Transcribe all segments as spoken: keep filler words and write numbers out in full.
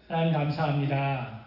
하나님 감사합니다.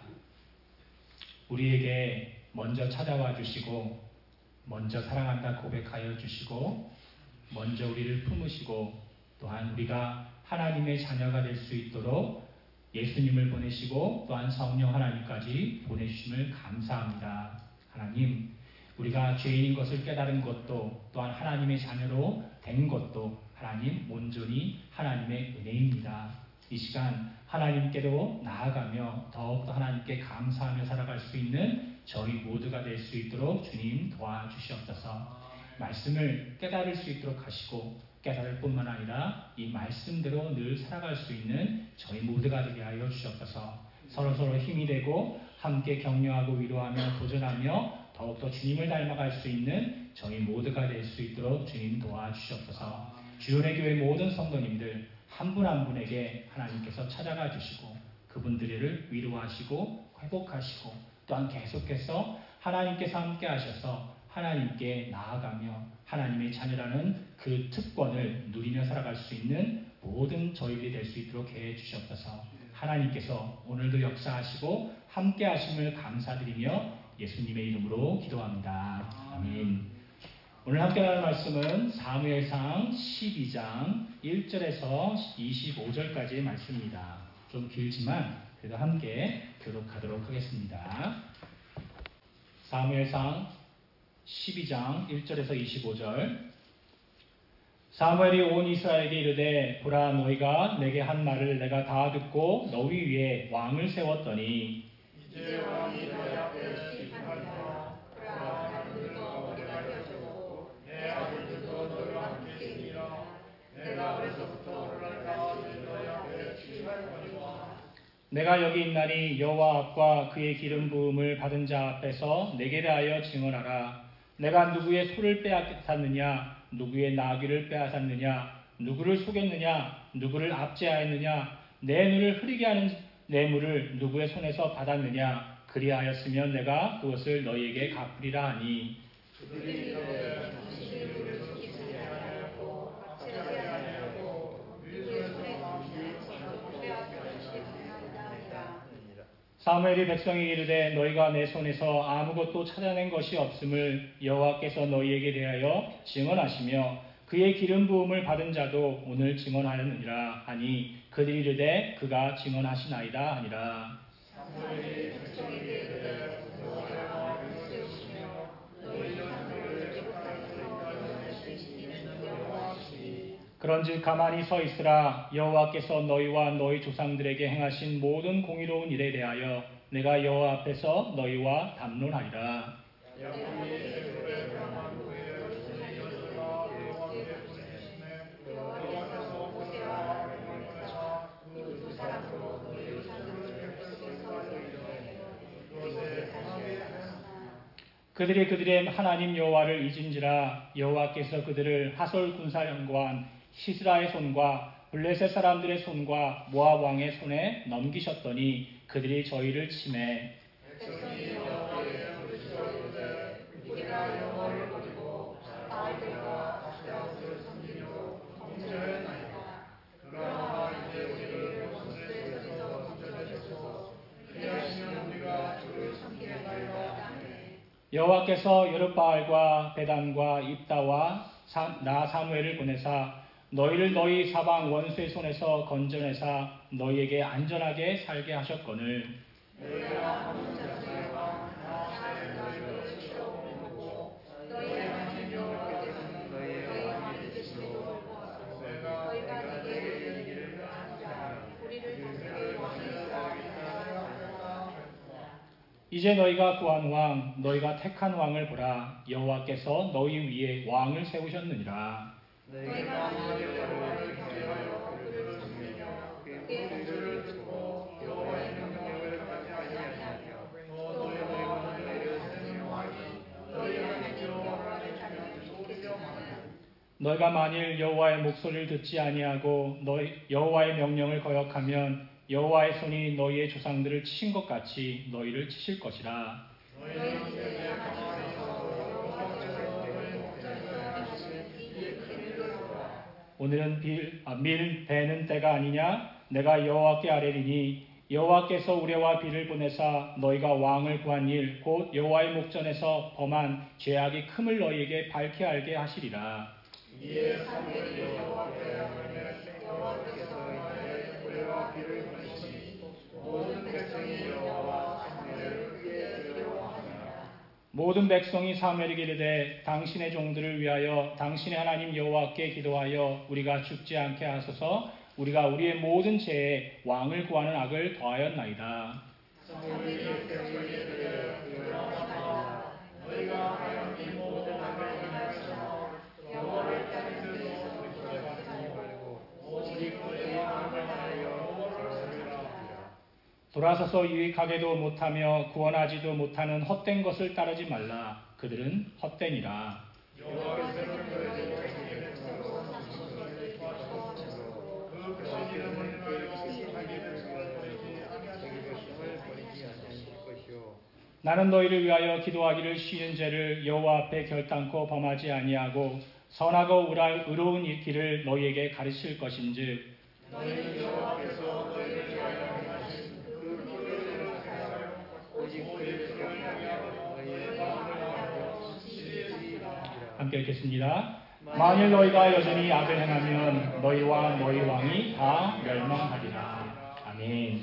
우리에게 먼저 찾아와 주시고 먼저 사랑한다 고백하여 주시고 먼저 우리를 품으시고 또한 우리가 하나님의 자녀가 될 수 있도록 예수님을 보내시고 또한 성령 하나님까지 보내주심을 감사합니다. 하나님, 우리가 죄인인 것을 깨달은 것도 또한 하나님의 자녀로 된 것도 하나님 온전히 하나님의 은혜입니다. 이 시간 하나님께로 나아가며 더욱더 하나님께 감사하며 살아갈 수 있는 저희 모두가 될 수 있도록 주님 도와주시옵소서. 말씀을 깨달을 수 있도록 하시고 깨달을 뿐만 아니라 이 말씀대로 늘 살아갈 수 있는 저희 모두가 되게 하여 주시옵소서. 서로서로 힘이 되고 함께 격려하고 위로하며 도전하며 더욱더 주님을 닮아갈 수 있는 저희 모두가 될 수 있도록 주님 도와주시옵소서. 주연의 교회 모든 성도님들 한 분 한 분에게 하나님께서 찾아가 주시고 그분들을 위로하시고 회복하시고 또한 계속해서 하나님께서 함께 하셔서 하나님께 나아가며 하나님의 자녀라는 그 특권을 누리며 살아갈 수 있는 모든 저희들이 될 수 있도록 해 주시옵소서. 하나님께서 오늘도 역사하시고 함께 하심을 감사드리며 예수님의 이름으로 기도합니다. 아멘. 오늘 함께 나눌 말씀은 사무엘상 십이 장 일 절에서 이십오 절까지의 말씀입니다. 좀 길지만 그래도 함께 교독하도록 하겠습니다. 사무엘상 십이 장 일 절에서 이십오 절. 사무엘이 온 이스라엘에게 이르되 보라 너희가 내게 한 말을 내가 다 듣고 너희 위에 왕을 세웠더니 이제 왕이 너희 앞에 시집하리라. 보라 나는 늙어 머리가 되어졌고 내 아들들도 너희와 함께 있으리라. 내가 어려서부터 오늘날까지 너희 앞에 시집하리라. 내가 여기 있나니 여호와 앞과 그의 기름 부음을 받은 자 앞에서 내게 대하여 증언하라. 내가 누구의 소를 빼앗았느냐 누구의 나귀를 빼앗았느냐 누구를 속였느냐 누구를 압제하였느냐 내 눈을 흐리게 하는 뇌물을 누구의 손에서 받았느냐 그리하였으면 내가 그것을 너희에게 갚으리라 하니 그들이 이르되 당신이 누구를 속이지 아니하였고 압제하지 아니하였고 누구의 손에 당신의 손을 빼앗았는지 아니하니라. 사무엘이 백성에게 이르되 너희가 내 손에서 아무것도 찾아낸 것이 없음을 여호와께서 너희에게 대하여 증언하시며 그의 기름 부음을 받은 자도 오늘 증언하였느니라 하니 그들이 이르되 그가 증언하시나이다 하니라. 사무엘이 백성에게 이르되 너희가 왕을 세우시며 너희 조상들을 애굽에서 인도하여 내시는 여호와시니 그런즉 가만히 서 있으라. 여호와께서 너희와 너희 조상들에게 행하신 모든 공의로운 일에 대하여 내가 여호와 앞에서 너희와 담론하리라. 야곱이 애굽에 들어간 후에 열심히 여호와 여호와께 보내시매 여호와께서 모세와 아론을 보내사 그 두 사람으로 너희 조상들을 뱃속에서 이르되 이곳에 사시게 하였으나 그들이 그들의 하나님 여호와를 잊은지라. 여호와께서 그들을 하솔 군사령관 시스라의 손과 블레셋 사람들의 손과 모압 왕의 손에 넘기셨더니 그들이 저희를 치매 백성이 여호와의 부르짖어 이르되 우리가 여호와를 버리고 바알들과 아스타롯을 섬기려 범죄하였나이다. 그러나 이제 우리를 원수에서 건져내소서. 그리하시면 우리가 주를 섬기리이다 하네. 여호와께서 여룻바알과 베단과 입다와 사, 나 사무엘을 보내사 너희를 너희 사방 원수의 손에서 건져내사 너희에게 안전하게 살게 하셨거늘 너희가 아몬 자손의 왕 나하스의 너희를 치러보고 너희의 하나님 여호와께서는 너희의 왕이 되심을 보았고 너희가 내게 이르기를 아니라 우리를 다스릴 왕이 있어야 하였다. 이제 너희가 구한 왕 너희가 택한 왕을 보라. 여호와께서 너희 위에 왕을 세우셨느니라. 너희가 너희 여호와를 경외하여 그를 섬기며 그의 공주를 듣고 여호와의 명령을 받지 아니하며 또 너희와 너희를 세운 왕이 너희 하나님 여호와를 따르는 좋겠으나 너희가 만일 여호와의 목소리를 듣지 아니하고 너희 여호와의 명령을 거역하면 여호와의 손이 너희의 조상들을 치신 것 같이 너희를 치실 것이라. 너희는 이제 하나님께서 여호와께서 너희 목자니라 하신 이 일을 들으라. 오늘은 빌, 아, 밀, 배는 때가 아니냐? 내가 여호와께 아뢰리니 여호와께서 우레와 비를 보내사 너희가 왕을 구한 일 곧 여호와의 목전에서 범한 죄악이 큼을 너희에게 밝히 알게 하시리라. 이에 사무엘이 여호와께 하나님의 여호와께서 너희에게 우레와 비를 보내시니 모든 백성이 여호와와 사무엘을 크게 두려워하니라. 모든 백성이 사무엘에게 이르되 당신의 종들을 위하여 당신의 하나님 여호와께 기도하여 우리가 죽지 않게 하소서. 우리가 우리의 모든 죄에 왕을 구하는 악을 더하였나이다. 사무엘이 백성에게 이르되 두려워하라. 너희가 하여 이 모든 악을 행하여서 여호와를 따르는 데서 돌이키지 말고 오직 너희 마음을 하여 결단하라. 돌아서서 유익하게도 못하며 구원하지도 못하는 헛된 것을 따르지 말라. 그들은 헛되니라. 여호와께서는 너희를 자신의 백성으로 삼으신 것을 도와주셨으므로 그 백성이름을 너희가 하게 될 것이지 자기 백성을 버리지 아니하실 것이요. 나는 너희를 위하여 기도하기를 쉬는 죄를 여호와 앞에 결단코 범하지 아니하고 선하고 의로운 길을 너희에게 가르칠 것인즉 너희는 여호와께서 너희를 위하여 행하신 그 기도를 하여 오직 그를 기억하며 너희의 마음을 하여 지지지 말라. 함께 읽겠습니다. 만일 너희가 여전히 악을 행하면 너희와 너희 왕이 다 멸망하리라. 아멘.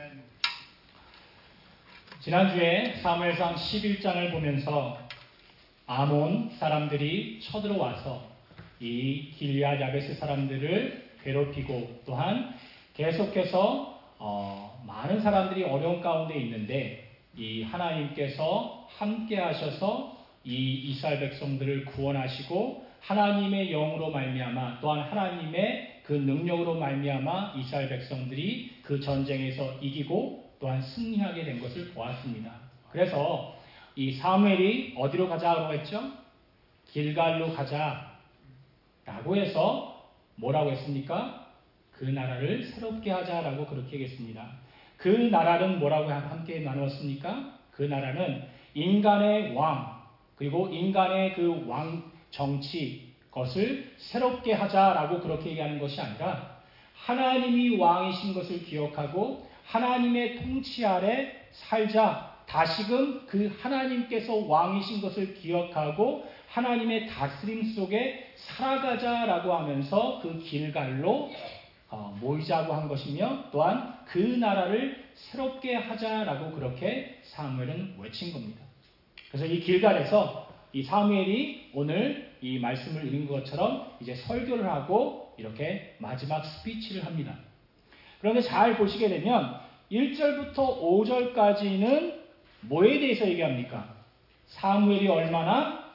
지난주에 사무엘상 십일 장을 보면서 아몬 사람들이 쳐들어와서 이 길앗 야베스 사람들을 괴롭히고 또한 계속해서 어, 많은 사람들이 어려운 가운데 있는데 이 하나님께서 함께 하셔서 이 이스라엘 백성들을 구원하시고 하나님의 영으로 말미암아 또한 하나님의 그 능력으로 말미암아 이스라엘 백성들이 그 전쟁에서 이기고 또한 승리하게 된 것을 보았습니다. 그래서 이 사무엘이 어디로 가자고 했죠? 길갈로 가자라고 해서 뭐라고 했습니까? 그 나라를 새롭게 하자라고 그렇게 얘기했습니다. 그 나라는 뭐라고 함께 나누었습니까? 그 나라는 인간의 왕 그리고 인간의 그 왕 정치 것을 새롭게 하자라고 그렇게 얘기하는 것이 아니라 하나님이 왕이신 것을 기억하고 하나님의 통치 아래 살자. 다시금 그 하나님께서 왕이신 것을 기억하고 하나님의 다스림 속에 살아가자라고 하면서 그 길갈로 어, 모이자고 한 것이며 또한 그 나라를 새롭게 하자라고 그렇게 사무엘은 외친 겁니다. 그래서 이 길갈에서 이 사무엘이 오늘 이 말씀을 읽은 것처럼 이제 설교를 하고 이렇게 마지막 스피치를 합니다. 그런데 잘 보시게 되면 일 절부터 오 절까지는 뭐에 대해서 얘기합니까? 사무엘이 얼마나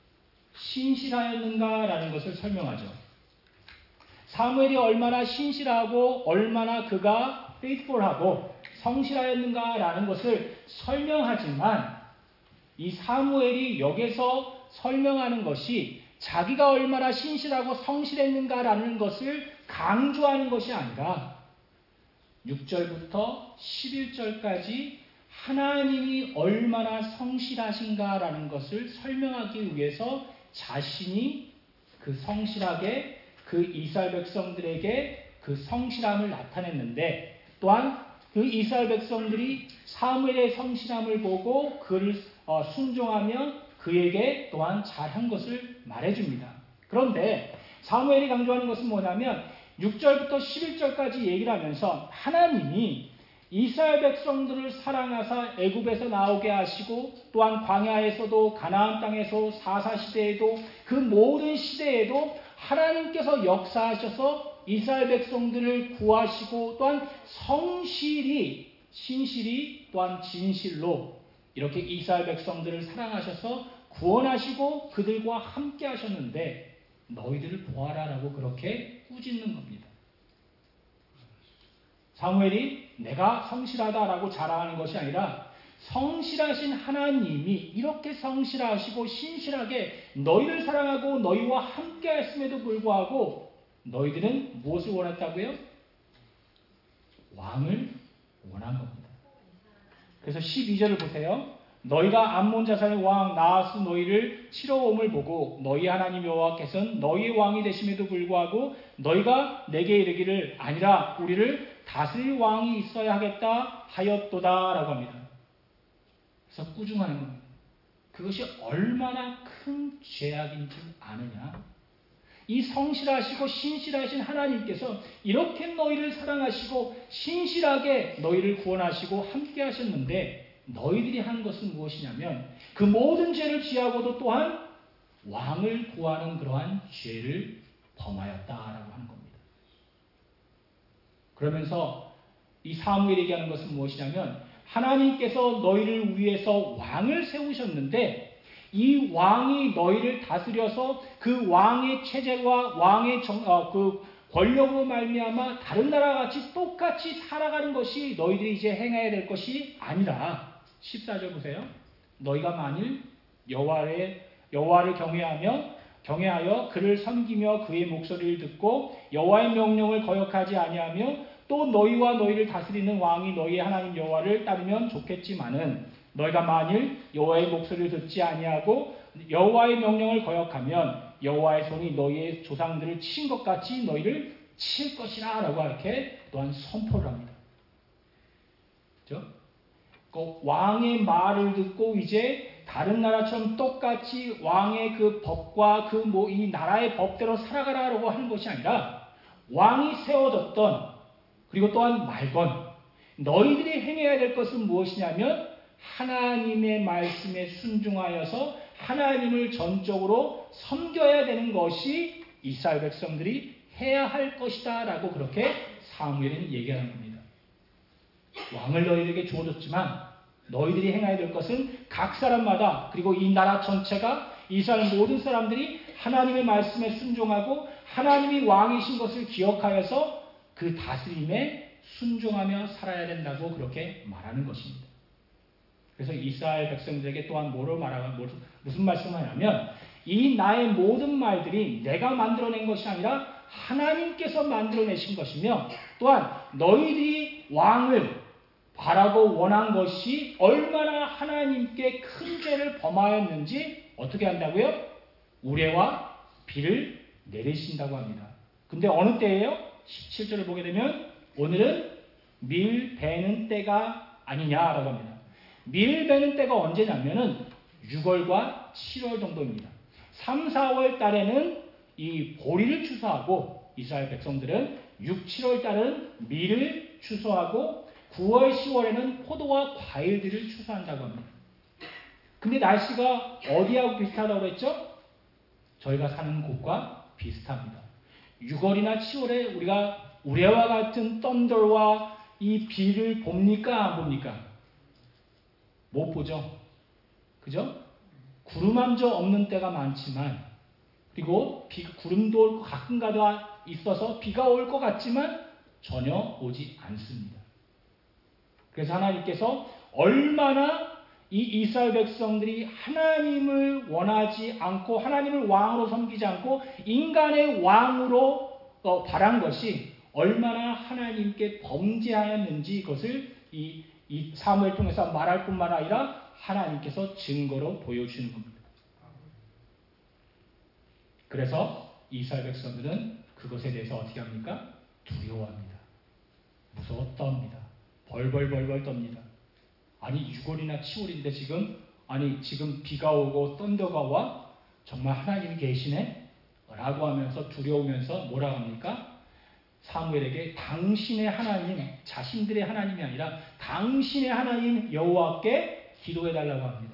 신실하였는가라는 것을 설명하죠. 사무엘이 얼마나 신실하고 얼마나 그가 faithful하고 성실하였는가라는 것을 설명하지만 이 사무엘이 여기서 설명하는 것이 자기가 얼마나 신실하고 성실했는가라는 것을 강조하는 것이 아니라 육 절부터 십일 절까지 하나님이 얼마나 성실하신가라는 것을 설명하기 위해서 자신이 그 성실하게 그 이스라엘 백성들에게 그 성실함을 나타냈는데 또한 그 이스라엘 백성들이 사무엘의 성실함을 보고 그를 순종하며 그에게 또한 잘한 것을 말해줍니다. 그런데 사무엘이 강조하는 것은 뭐냐면 육 절부터 십일 절까지 얘기를 하면서 하나님이 이스라엘 백성들을 사랑하사 애굽에서 나오게 하시고 또한 광야에서도 가나안 땅에서 사사시대에도 그 모든 시대에도 하나님께서 역사하셔서 이스라엘 백성들을 구하시고 또한 성실히 신실히 또한 진실로 이렇게 이스라엘 백성들을 사랑하셔서 구원하시고 그들과 함께 하셨는데 너희들을 보아라라고 그렇게 꾸짖는 겁니다. 사무엘이 내가 성실하다라고 자랑하는 것이 아니라 성실하신 하나님이 이렇게 성실하시고 신실하게 너희를 사랑하고 너희와 함께 했음에도 불구하고 너희들은 무엇을 원했다고요? 왕을 원한 겁니다. 그래서 십이 절을 보세요. 너희가 암몬 자산의 왕 나하스 너희를 치러옴을 보고 너희 하나님 여호와께서는 너희의 왕이 되심에도 불구하고 너희가 내게 이르기를 아니라 우리를 다스릴 왕이 있어야 하겠다 하였도다라고 합니다. 그래서 꾸중하는 겁니다. 그것이 얼마나 큰 죄악인 줄 아느냐? 이 성실하시고 신실하신 하나님께서 이렇게 너희를 사랑하시고 신실하게 너희를 구원하시고 함께 하셨는데 너희들이 한 것은 무엇이냐면 그 모든 죄를 지하고도 또한 왕을 구하는 그러한 죄를 범하였다라고 하는 겁니다. 그러면서 이 사무엘이 얘기하는 것은 무엇이냐면 하나님께서 너희를 위해서 왕을 세우셨는데 이 왕이 너희를 다스려서 그 왕의 체제와 왕의 정, 어, 그 권력으로 말미암아 다른 나라와 같이 똑같이 살아가는 것이 너희들이 이제 행해야 될 것이 아니라 십사 절 보세요. 너희가 만일 여호와의 여호와를 경외하며 경외하여 그를 섬기며 그의 목소리를 듣고 여호와의 명령을 거역하지 아니하며 또 너희와 너희를 다스리는 왕이 너희의 하나님 여호와를 따르면 좋겠지만은 너희가 만일 여호와의 목소리를 듣지 아니하고 여호와의 명령을 거역하면 여호와의 손이 너희의 조상들을 친 것 같이 너희를 칠 것이라 라고 이렇게 또한 선포를 합니다. 그렇죠? 그 왕의 말을 듣고 이제 다른 나라처럼 똑같이 왕의 그 법과 그 뭐 이 나라의 법대로 살아가라고 하는 것이 아니라 왕이 세워졌던 그리고 또한 말건 너희들이 행해야 될 것은 무엇이냐면 하나님의 말씀에 순종하여서 하나님을 전적으로 섬겨야 되는 것이 이스라엘 백성들이 해야 할 것이다 라고 그렇게 사무엘은 얘기하는 겁니다. 왕을 너희들에게 주어졌지만 너희들이 행해야 될 것은 각 사람마다 그리고 이 나라 전체가 이스라엘 모든 사람들이 하나님의 말씀에 순종하고 하나님이 왕이신 것을 기억하여서 그 다스림에 순종하며 살아야 된다고 그렇게 말하는 것입니다. 그래서 이스라엘 백성들에게 또한 뭐로 말하면 무슨 말씀을 하냐면 이 나의 모든 말들이 내가 만들어낸 것이 아니라 하나님께서 만들어내신 것이며 또한 너희들이 왕을 바라고 원한 것이 얼마나 하나님께 큰 죄를 범하였는지 어떻게 한다고요? 우레와 비를 내리신다고 합니다. 근데 어느 때예요? 십칠 절을 보게 되면 오늘은 밀 베는 때가 아니냐라고 합니다. 밀 베는 때가 언제냐면은 유월과 칠월 정도입니다. 삼, 사월 달에는 이 보리를 추수하고 이스라엘 백성들은 육, 칠월 달은 밀을 추수하고 구월, 시월에는 포도와 과일들을 추수한다고 합니다. 근데 날씨가 어디하고 비슷하다고 그랬죠? 저희가 사는 곳과 비슷합니다. 유월이나 칠월에 우리가 우레와 같은 썬더와 이 비를 봅니까? 안 봅니까? 못 보죠. 그죠? 구름 한 점 없는 때가 많지만 그리고 비, 구름도 가끔가다 있어서 비가 올 것 같지만 전혀 오지 않습니다. 그래서 하나님께서 얼마나 이 이스라엘 백성들이 하나님을 원하지 않고 하나님을 왕으로 섬기지 않고 인간의 왕으로 어, 바란 것이 얼마나 하나님께 범죄하였는지 그것을 이, 이 사무엘 통해서 말할 뿐만 아니라 하나님께서 증거로 보여주시는 겁니다. 그래서 이스라엘 백성들은 그것에 대해서 어떻게 합니까? 두려워합니다. 무서워 떱니다. 벌벌벌벌 떱니다. 아니 유월이나 칠월인데 지금 아니 지금 비가 오고 썬더가 와? 정말 하나님이 계시네? 라고 하면서 두려우면서 뭐라고 합니까? 사무엘에게 당신의 하나님, 자신들의 하나님이 아니라 당신의 하나님 여호와께 기도해달라고 합니다.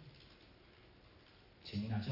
재미나죠?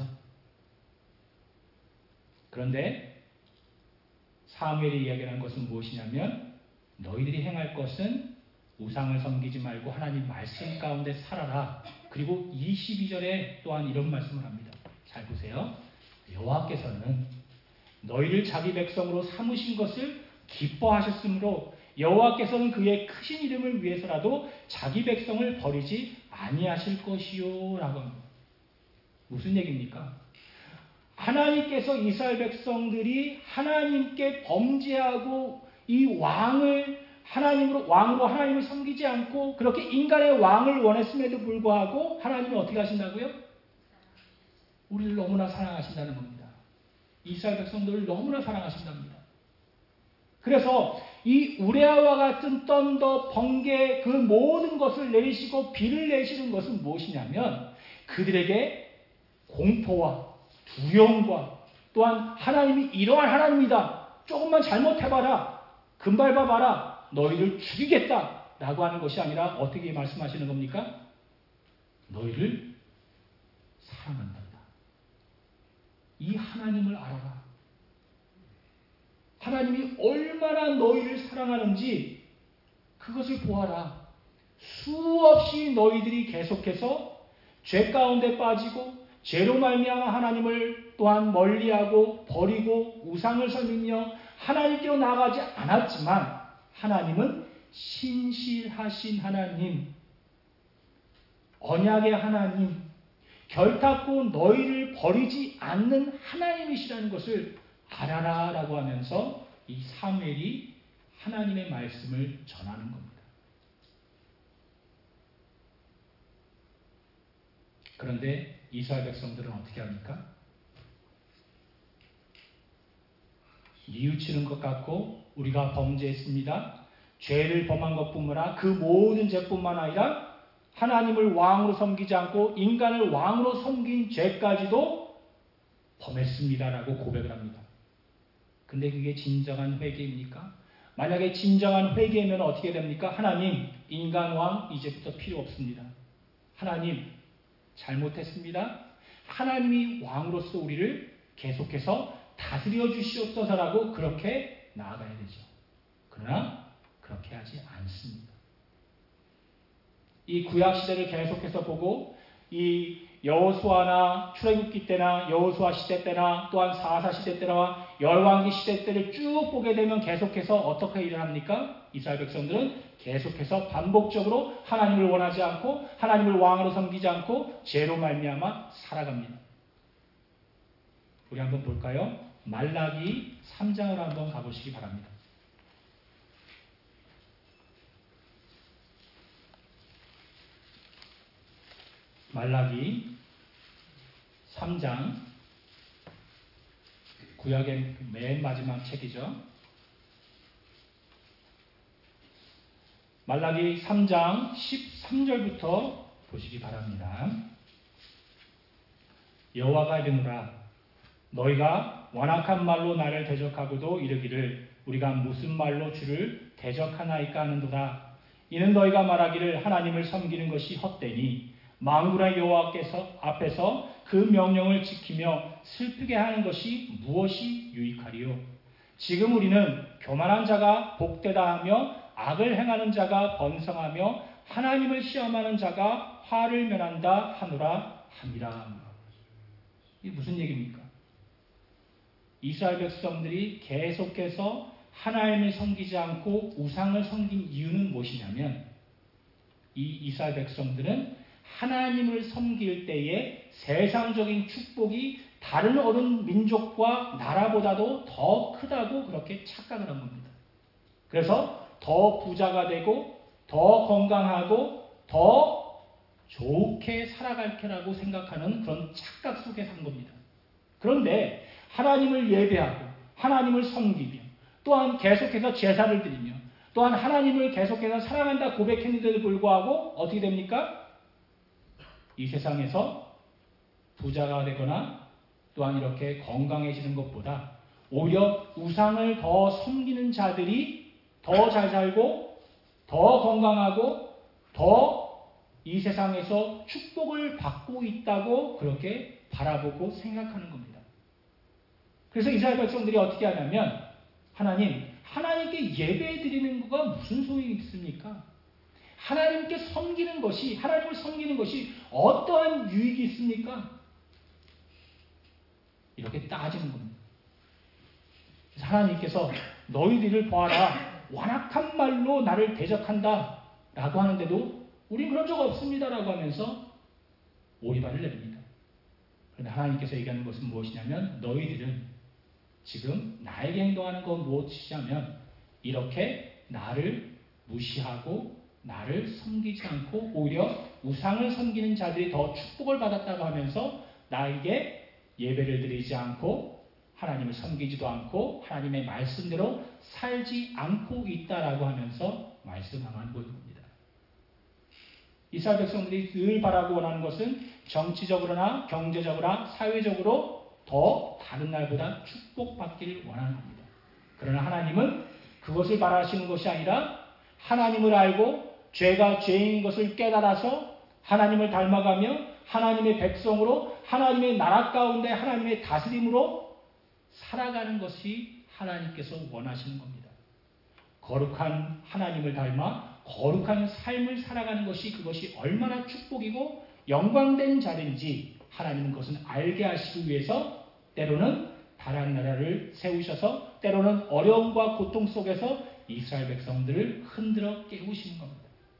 그런데 사무엘이 이야기하는 것은 무엇이냐면 너희들이 행할 것은 우상을 섬기지 말고 하나님 말씀 가운데 살아라. 그리고 이십이 절에 또한 이런 말씀을 합니다. 잘 보세요. 여호와께서는 너희를 자기 백성으로 삼으신 것을 기뻐하셨으므로 여호와께서는 그의 크신 이름을 위해서라도 자기 백성을 버리지 아니하실 것이요 라고 합니다. 무슨 얘기입니까? 하나님께서 이스라엘 백성들이 하나님께 범죄하고 이 왕을 하나님으로 왕으로 하나님을 섬기지 않고 그렇게 인간의 왕을 원했음에도 불구하고 하나님은 어떻게 하신다고요? 우리를 너무나 사랑하신다는 겁니다. 이스라엘 백성들을 너무나 사랑하신답니다. 그래서 이 우레아와 같은 떤더, 번개 그 모든 것을 내리시고 비를 내시는 것은 무엇이냐면 그들에게 공포와 두려움과 또한 하나님이 이러한 하나님이다. 조금만 잘못해봐라. 금밟아봐라. 너희를 죽이겠다. 라고 하는 것이 아니라 어떻게 말씀하시는 겁니까? 너희를 사랑한다. 이 하나님을 알아라. 하나님이 얼마나 너희를 사랑하는지 그것을 보아라. 수없이 너희들이 계속해서 죄 가운데 빠지고 죄로 말미암아 하나님을 또한 멀리하고 버리고 우상을 섬기며 하나님께로 나아가지 않았지만 하나님은 신실하신 하나님, 언약의 하나님, 결탄코 너희를 버리지 않는 하나님이시라는 것을 알아라 라고 하면서 이 사무엘이 하나님의 말씀을 전하는 겁니다. 그런데 이스라엘 백성들은 어떻게 합니까? 뉘우치는 것 같고 우리가 범죄했습니다. 죄를 범한 것뿐만 아니라 그 모든 죄뿐만 아니라 하나님을 왕으로 섬기지 않고 인간을 왕으로 섬긴 죄까지도 범했습니다라고 고백을 합니다. 근데 그게 진정한 회개입니까? 만약에 진정한 회개면 어떻게 됩니까? 하나님, 인간 왕 이제부터 필요 없습니다. 하나님, 잘못했습니다. 하나님이 왕으로서 우리를 계속해서 다스려 주시옵소서라고 그렇게 나아가야 되죠. 그러나 그렇게 하지 않습니다. 이 구약시대를 계속해서 보고 이 여호수아나 출애굽기 때나 여호수아 시대 때나 또한 사사 시대 때나 열왕기 시대 때를 쭉 보게 되면 계속해서 어떻게 일어납니까? 이스라엘 백성들은 계속해서 반복적으로 하나님을 원하지 않고 하나님을 왕으로 섬기지 않고 죄로 말미암아 살아갑니다. 우리 한번 볼까요? 말라기 삼 장으로 한번 가보시기 바랍니다. 말라기 삼 장, 구약의 맨 마지막 책이죠. 말라기 삼 장 십삼 절부터 보시기 바랍니다. 여호와가 이르노라 너희가 완악한 말로 나를 대적하고도 이르기를 우리가 무슨 말로 주를 대적하나이까 하는도다. 이는 너희가 말하기를 하나님을 섬기는 것이 헛되니 만군의 여호와께서 앞에서 그 명령을 지키며 슬프게 하는 것이 무엇이 유익하리요. 지금 우리는 교만한 자가 복되다 하며 악을 행하는 자가 번성하며 하나님을 시험하는 자가 화를 면한다 하노라 함이라. 이게 무슨 얘기입니까? 이스라엘 백성들이 계속해서 하나님을 섬기지 않고 우상을 섬긴 이유는 무엇이냐면 이 이스라엘 백성들은 하나님을 섬길 때에 세상적인 축복이 다른 어느 민족과 나라보다도 더 크다고 그렇게 착각을 한 겁니다. 그래서 더 부자가 되고 더 건강하고 더 좋게 살아갈 거라고 생각하는 그런 착각 속에 산 겁니다. 그런데 하나님을 예배하고 하나님을 섬기며 또한 계속해서 제사를 드리며 또한 하나님을 계속해서 사랑한다 고백했는데도 불구하고 어떻게 됩니까? 이 세상에서 부자가 되거나 또한 이렇게 건강해지는 것보다 오히려 우상을 더 섬기는 자들이 더 잘 살고 더 건강하고 더 이 세상에서 축복을 받고 있다고 그렇게 바라보고 생각하는 겁니다. 그래서 이스라엘 백성들이 어떻게 하냐면 하나님, 하나님께 예배 드리는 거가 무슨 소용이 있습니까? 하나님께 섬기는 것이, 하나님을 섬기는 것이 어떠한 유익이 있습니까? 이렇게 따지는 겁니다. 그래서 하나님께서 너희들을 보아라. 완악한 말로 나를 대적한다. 라고 하는데도 우린 그런 적 없습니다. 라고 하면서 오리발을 냅니다. 그런데 하나님께서 얘기하는 것은 무엇이냐면 너희들은 지금 나에게 행동하는 건 무엇이냐면 이렇게 나를 무시하고 나를 섬기지 않고 오히려 우상을 섬기는 자들이 더 축복을 받았다고 하면서 나에게 예배를 드리지 않고 하나님을 섬기지도 않고 하나님의 말씀대로 살지 않고 있다라고 하면서 말씀하는 겁니다. 이스라엘 백성들이 늘 바라고 원하는 것은 정치적으로나 경제적으로나 사회적으로 더 다른 날보다 축복받기를 원하는 겁니다. 그러나 하나님은 그것을 바라시는 것이 아니라 하나님을 알고 죄가 죄인 것을 깨달아서 하나님을 닮아가며 하나님의 백성으로 하나님의 나라 가운데 하나님의 다스림으로 살아가는 것이 하나님께서 원하시는 겁니다. 거룩한 하나님을 닮아 거룩한 삶을 살아가는 것이 그것이 얼마나 축복이고 영광된 자리인지 하나님은 그것을 알게 하시기 위해서 때로는 다른 나라를 세우셔서 때로는 어려움과 고통 속에서 이스라엘 백성들을 흔들어 깨우시는 겁니다.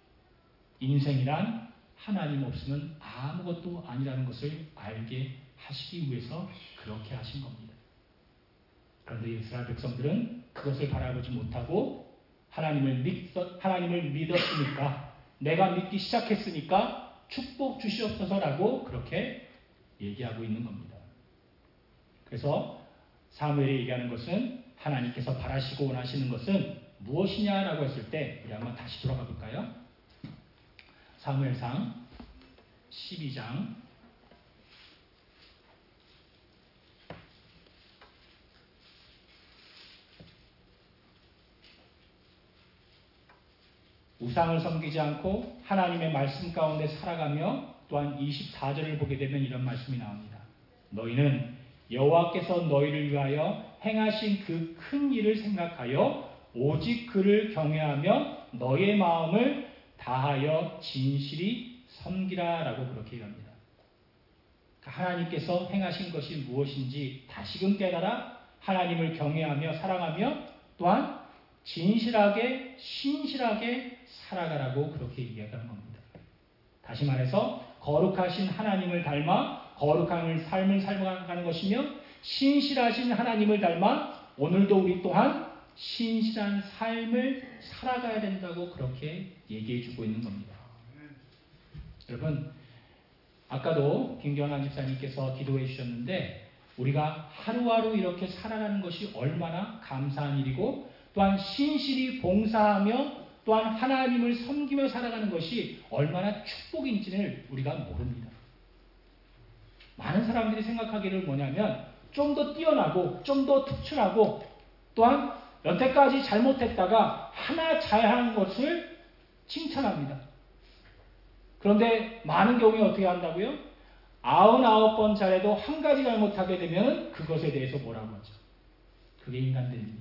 인생이란 하나님 없으면 아무것도 아니라는 것을 알게 하시기 위해서 그렇게 하신 겁니다. 그런데 이스라엘 백성들은 그것을 바라보지 못하고 하나님을 믿, 하나님을 믿었으니까 내가 믿기 시작했으니까 축복 주시옵소서라고 그렇게 얘기하고 있는 겁니다. 그래서 사무엘이 얘기하는 것은 하나님께서 바라시고 원하시는 것은 무엇이냐라고 했을 때 우리 한번 다시 돌아가 볼까요? 사무엘상 십이 장 우상을 섬기지 않고 하나님의 말씀 가운데 살아가며 또한 이십사 절을 보게 되면 이런 말씀이 나옵니다. 너희는 여호와께서 너희를 위하여 행하신 그 큰 일을 생각하여 오직 그를 경외하며 너희의 마음을 다하여 진실이 섬기라 라고 그렇게 얘기합니다. 하나님께서 행하신 것이 무엇인지 다시금 깨달아 하나님을 경외하며 사랑하며 또한 진실하게 신실하게 살아가라고 그렇게 얘기하는 겁니다. 다시 말해서 거룩하신 하나님을 닮아 거룩한 삶을 살아가는 것이며 신실하신 하나님을 닮아 오늘도 우리 또한 신실한 삶을 살아가야 된다고 그렇게 얘기해 주고 있는 겁니다. 여러분 아까도 김경환 집사님께서 기도해 주셨는데 우리가 하루하루 이렇게 살아가는 것이 얼마나 감사한 일이고 또한 신실히 봉사하며 또한 하나님을 섬기며 살아가는 것이 얼마나 축복인지를 우리가 모릅니다. 많은 사람들이 생각하기를 뭐냐면 좀 더 뛰어나고 좀 더 특출하고 또한 여태까지 잘못했다가 하나 잘한 것을 칭찬합니다. 그런데 많은 경우에 어떻게 한다고요? 아흔아홉 번 잘해도 한 가지 잘못하게 되면 그것에 대해서 뭐라고 하죠? 그게 인간들입니다.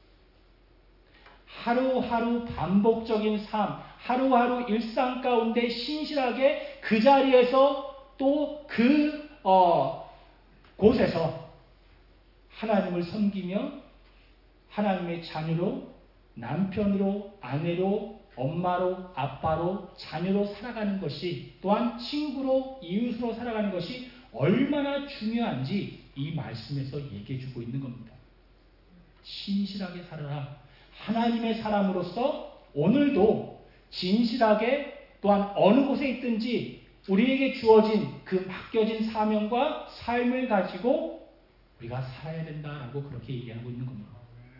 하루하루 반복적인 삶, 하루하루 일상 가운데 신실하게 그 자리에서 또 그 어, 곳에서 하나님을 섬기며 하나님의 자녀로 남편으로 아내로 엄마로 아빠로 자녀로 살아가는 것이 또한 친구로 이웃으로 살아가는 것이 얼마나 중요한지 이 말씀에서 얘기해 주고 있는 겁니다. 신실하게 살아라. 하나님의 사람으로서 오늘도 진실하게 또한 어느 곳에 있든지 우리에게 주어진 그 맡겨진 사명과 삶을 가지고 우리가 살아야 된다라고 그렇게 얘기하고 있는 겁니다.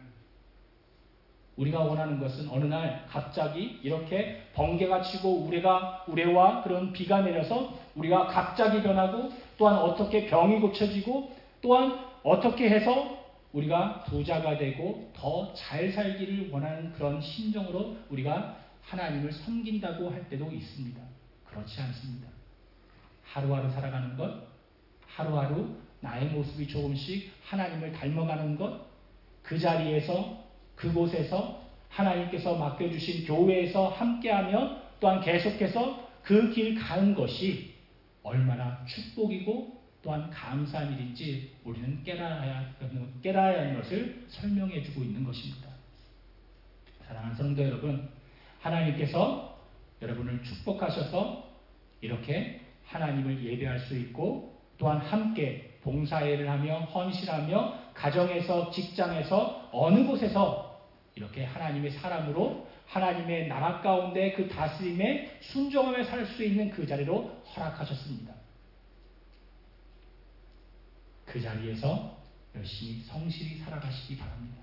우리가 원하는 것은 어느 날 갑자기 이렇게 번개가 치고 우레가, 우레와 그런 비가 내려서 우리가 갑자기 변하고 또한 어떻게 병이 고쳐지고 또한 어떻게 해서 우리가 부자가 되고 더 잘 살기를 원하는 그런 심정으로 우리가 하나님을 섬긴다고 할 때도 있습니다. 그렇지 않습니다. 하루하루 살아가는 것, 하루하루 나의 모습이 조금씩 하나님을 닮아가는 것, 그 자리에서 그곳에서 하나님께서 맡겨주신 교회에서 함께하며 또한 계속해서 그 길 가는 것이 얼마나 축복이고 또한 감사한 일인지 우리는 깨달아야, 깨달아야 하는 것을 설명해 주고 있는 것입니다. 사랑하는 성도 여러분, 하나님께서 여러분을 축복하셔서 이렇게 하나님을 예배할 수 있고 또한 함께 봉사일을 하며 헌신하며 가정에서 직장에서 어느 곳에서 이렇게 하나님의 사람으로 하나님의 나라 가운데 그 다스림에 순종하며 살 수 있는 그 자리로 허락하셨습니다. 그 자리에서 열심히 성실히 살아가시기 바랍니다.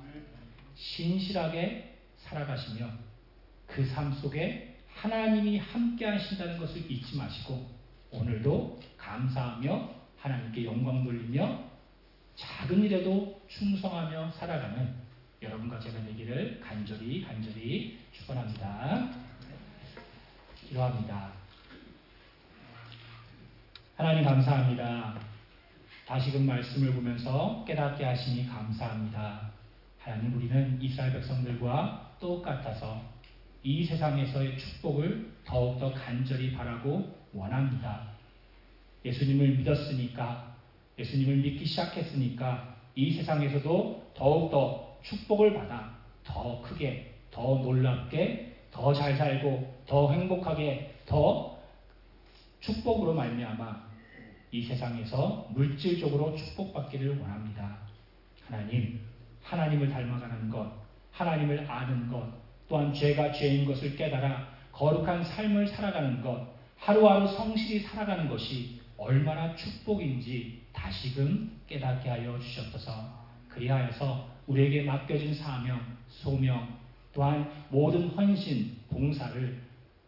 신실하게 살아가시며 그 삶 속에 하나님이 함께 하신다는 것을 잊지 마시고 오늘도 감사하며 하나님께 영광 돌리며 작은 일에도 충성하며 살아가는 여러분과 제가 되기를 간절히 간절히 축원합니다. 기도합니다. 하나님 감사합니다. 다시금 말씀을 보면서 깨닫게 하시니 감사합니다. 하나님, 우리는 이스라엘 백성들과 똑같아서 이 세상에서의 축복을 더욱더 간절히 바라고 원합니다. 예수님을 믿었으니까, 예수님을 믿기 시작했으니까 이 세상에서도 더욱더 축복을 받아 더 크게, 더 놀랍게, 더 잘 살고 더 행복하게, 더 축복으로 말미암아 이 세상에서 물질적으로 축복받기를 원합니다. 하나님, 하나님을 닮아가는 것, 하나님을 아는 것, 또한 죄가 죄인 것을 깨달아 거룩한 삶을 살아가는 것, 하루하루 성실히 살아가는 것이 얼마나 축복인지 다시금 깨닫게 하여 주시옵소서. 그리하여서 우리에게 맡겨진 사명, 소명, 또한 모든 헌신, 봉사를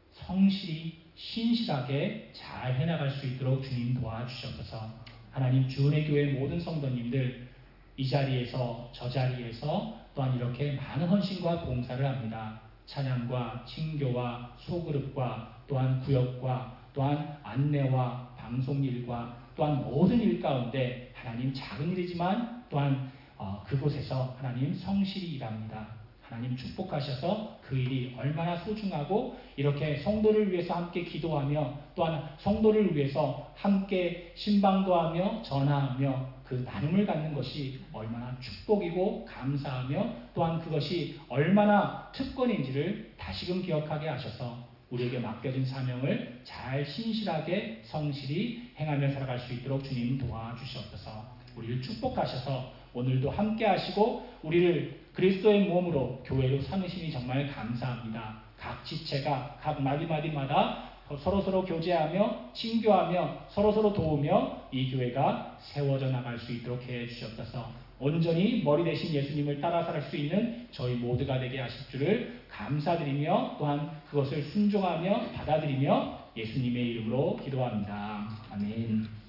성실히 신실하게 잘 해나갈 수 있도록 주님 도와주시옵소서. 하나님, 주은혜 교회 모든 성도님들 이 자리에서 저 자리에서 또한 이렇게 많은 헌신과 봉사를 합니다. 찬양과 친교와 소그룹과 또한 구역과 또한 안내와 방송일과 또한 모든 일 가운데 하나님 작은 일이지만 또한 어, 그곳에서 하나님 성실히 일합니다. 하나님 축복하셔서 그 일이 얼마나 소중하고 이렇게 성도를 위해서 함께 기도하며 또한 성도를 위해서 함께 신방도 하며 전하하며 그 나눔을 갖는 것이 얼마나 축복이고 감사하며 또한 그것이 얼마나 특권인지를 다시금 기억하게 하셔서 우리에게 맡겨진 사명을 잘 신실하게 성실히 행하며 살아갈 수 있도록 주님 도와주시옵소서. 우리를 축복하셔서 오늘도 함께 하시고 우리를 그리스도의 몸으로 교회로 삼으시니 정말 감사합니다. 각 지체가 각 마디마디마다 서로서로 교제하며 친교하며 서로서로 도우며 이 교회가 세워져 나갈 수 있도록 해 주시옵소서. 온전히 머리 대신 예수님을 따라 살 수 있는 저희 모두가 되게 하실 줄을 감사드리며 또한 그것을 순종하며 받아들이며 예수님의 이름으로 기도합니다. 아멘.